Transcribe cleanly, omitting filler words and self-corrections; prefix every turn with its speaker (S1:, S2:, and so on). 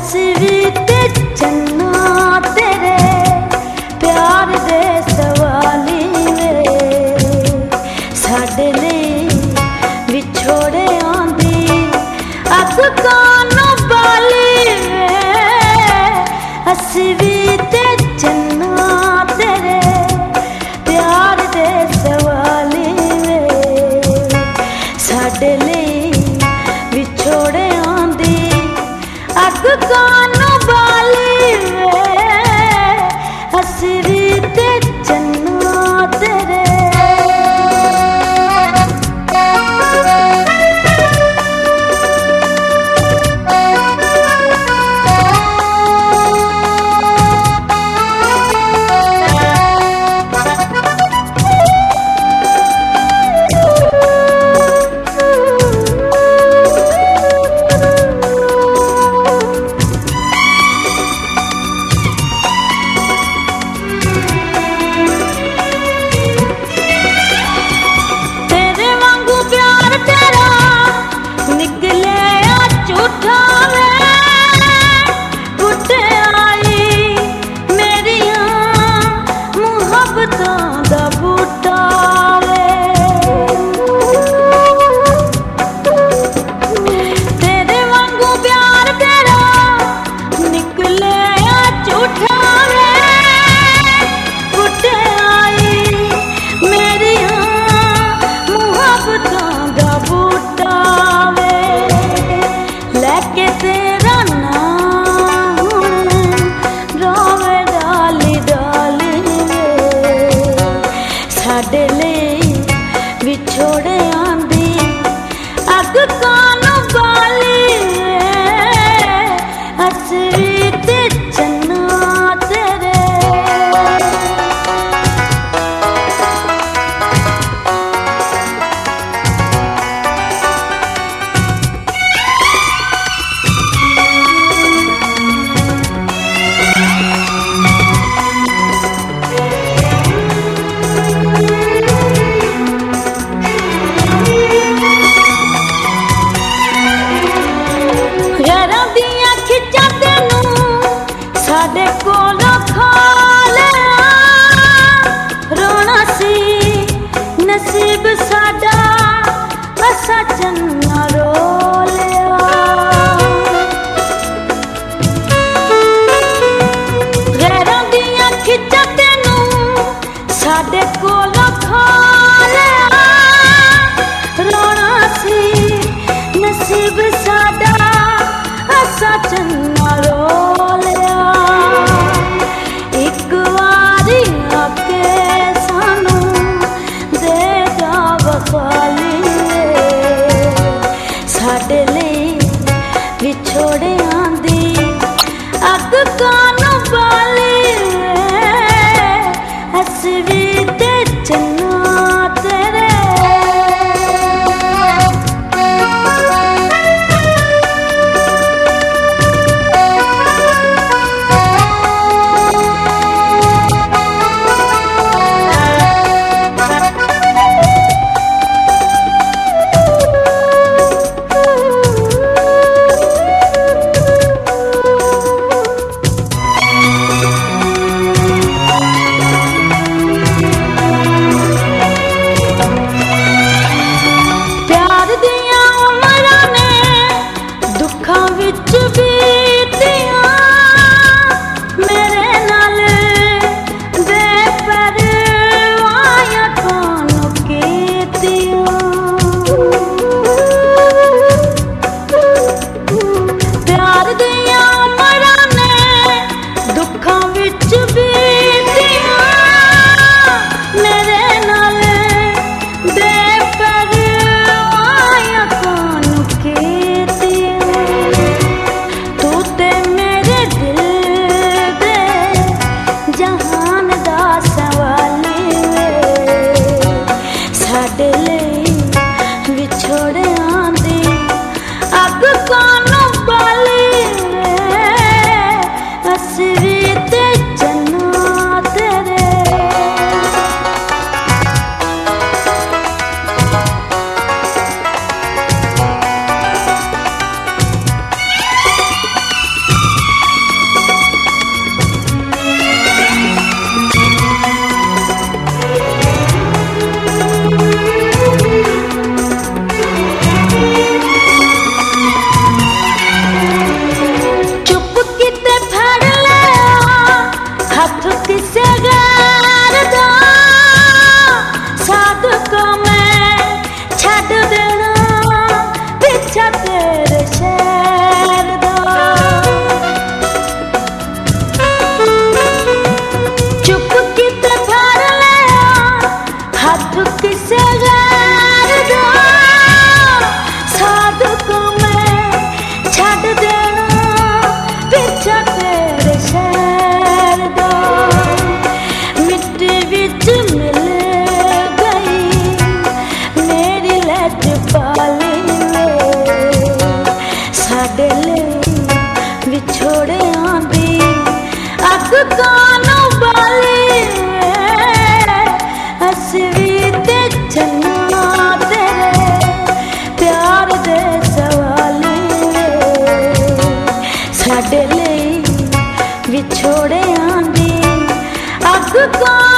S1: असवी ते चन्ना तेरे प्यार दे सवाली वे साडे लई विछोड़े आंदी अग कानों बाली वे असवी ते चन्ना तेरे प्यार दे सवाली वे साडे लई विछोड़े आंदी अग कानों बाली वे असवी ते चन्ना तेरे साडे लई विछोड़े आंदी अग कानों बाली वे असवी ते चन्ना तेरे साडे कोलों खा लिया रोना सी नसीब साडा असा चन्ना रो लिया गैरां दियां खिच्चां तेनू साडे कोलों खा लिया रोना सी नसीब साडा असा चन्ना रो साडे लई विछोड़े आंदी अग कानों बाली वे असवी ते चन्ना तेरे विछोड़े आंदी अग कानों बाली विछोड़ियां दी अग कानों बाली असवी ते चन्ना तेरे प्यार दे सवाली साडे लई विछोड़ियां दी अग